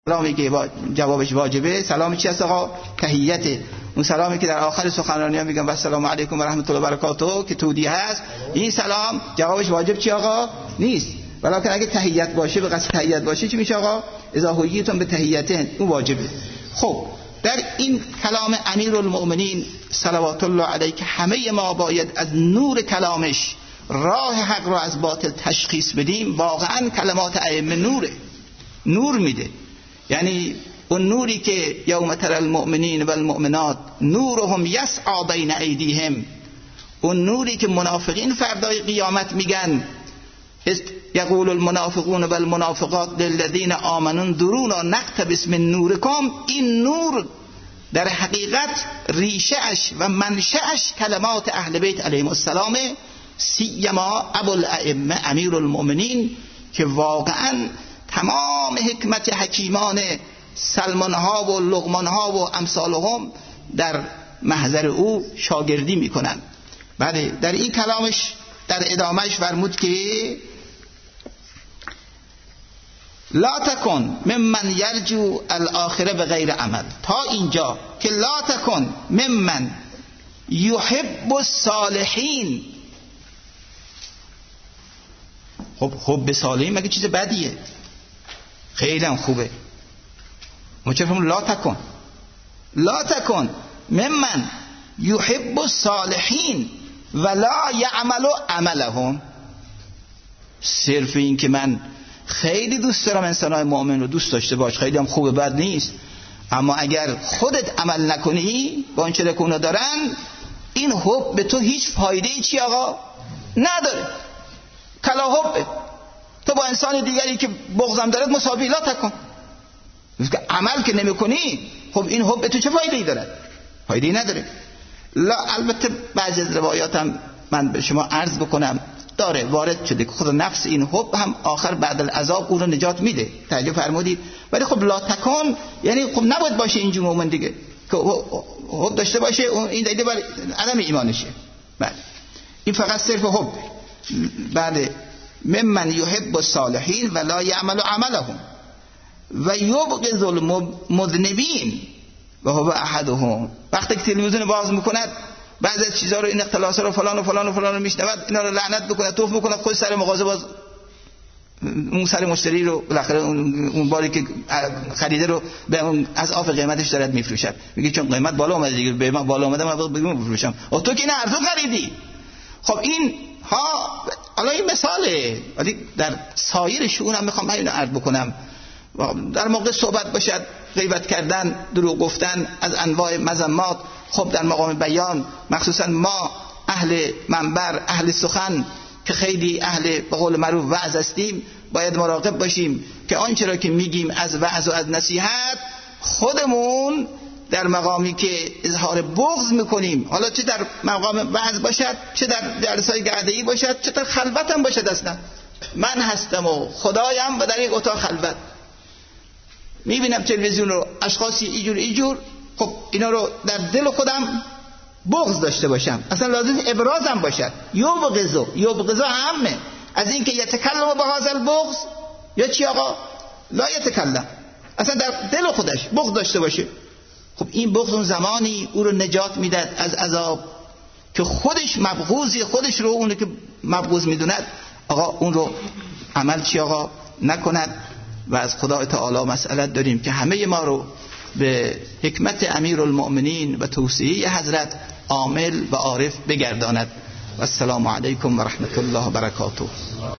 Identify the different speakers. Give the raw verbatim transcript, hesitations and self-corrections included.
Speaker 1: سلامی که جوابش واجبه سلام چی هست آقا؟ تحیته. اون سلامی که در آخر سخنرانی میگم و السلام علیکم و رحمت الله و برکاته که تودیع هست، این سلام جوابش واجب چی آقا؟ نیست. ولی اگه تحیت باشه، به قصد تحیت باشه چی میشه آقا؟ اذا حییتم به تحیته، اون واجبه. خب در این کلام امیرالمؤمنین صلوات الله علیه که همه ما باید از نور کلامش راه حق را از باطل تشخیص بدیم، واقعا کلمات ائمه نوره، نور میده. یعنی اون نوری که یوم تری المؤمنین و المؤمنات نورهم یسعی بین ایدیهم، اون نوری که منافقین فردای قیامت میگن یقول المنافقون و المنافقات للذین آمنوا انظرونا نقتبس من نورکم، این نور در حقیقت ریشه‌اش و منشأش کلمات اهل بیت علیهم السلام، سیما ابوالائمه امیرالمؤمنین که واقعا تمام حکمت حکیمان سلمان ها و لقمان ها و امثالهم در محضر او شاگردی میکنن. بله در این کلامش در ادامهش فرمود که لا تکن ممن یرجو الاخره به غیر عمل، تا اینجا که لا تکن ممن یحب الصالحین. خب حب صالحین مگه چیز بدیه؟ خیلی هم خوبه. ما چه فهمون لا تکن لا تکن ممن یحب الصالحین ولا یعمل عملهم. صرف این که من خیلی دوست دارم انسان‌های مؤمن رو دوست داشته باش، خیلی هم خوبه، بد نیست، اما اگر خودت عمل نکنی با اون چه که اونا دارن، این حب به تو هیچ فایده‌ای چی آقا نداره. کلا حب تو با انسان دیگری که بغضم دارد مساوی لا تکن، عمل که نمی کنی، خب این حب به تو چه فایده‌ای دارد؟ فایده‌ای نداره. لا البته بعضی از روایاتم من به شما عرض بکنم داره وارد شده که خود نفس این حب هم آخر بعد العذاب اون رو نجات میده، توجه فرمودید. ولی خب لا تکن یعنی خب نباید باشه اینجور مومن دیگه که حب داشته باشه، این دلیل بر عدم ایمانشه. بله این فقط صرف حب. بعد ممن یحب الصالحین ولا یعمل عملهم و یبغض المذنبین و هو احدهم. وقتی که تلویزیون باز میکند بعضی از چیزا رو، این اختلاسا رو فلان و فلان و فلان رو میشنود، اینا رو لعنت بکنه، توف میکنه، خود سر مغازه باز اون سر مشتری رو بالاخره اون باری که خریده رو به اون از آف قیمتش دارد میفروشد، میگه چون قیمت بالا اومده دیگه، به من بالا اومده من بگم بفروشم، او تو که این ارزون خریدی. خب این ها حالا این مثاله، ولی در سایر شؤون هم میخوام اینو عرض بکنم. در موقع صحبت باشد، غیبت کردن، دروغ گفتن، از انواع مذمات، خب در مقام بیان مخصوصا ما اهل منبر، اهل سخن که خیلی اهل به قول معروف وعظ هستیم، باید مراقب باشیم که آنچه را که میگیم از وعظ و از نصیحت خودمون در مقامی که اظهار بغض میکنیم، حالا چه در مقام وعظ باشد، چه در جلسه‌های گرده‌ای باشد، چه در خلوت هم باشد، اصلا من هستم و خدایم و در این اتاق خلوت میبینم تلویزیون رو، اشخاصی ایجور ایجور، خب اینا رو در دل خودم بغض داشته باشم، اصلا لازم ابرازم باشد. یبغضو یبغضو همه از این که یتکلم به هذا البغض یا چی آقا لا یتکلم، اصلا در دل خودش بغض داشته باشه. خب این بغض اون زمانی او رو نجات میداد از عذاب که خودش مبغوضی، خودش رو اون که مبغوض میدوند آقا اون رو عمل چی آقا نکند. و از خدا تعالی مسئلت داریم که همه ما رو به حکمت امیرالمؤمنین و توصیه حضرت عامل و عارف بگرداند. و السلام علیکم و رحمت الله و برکاته.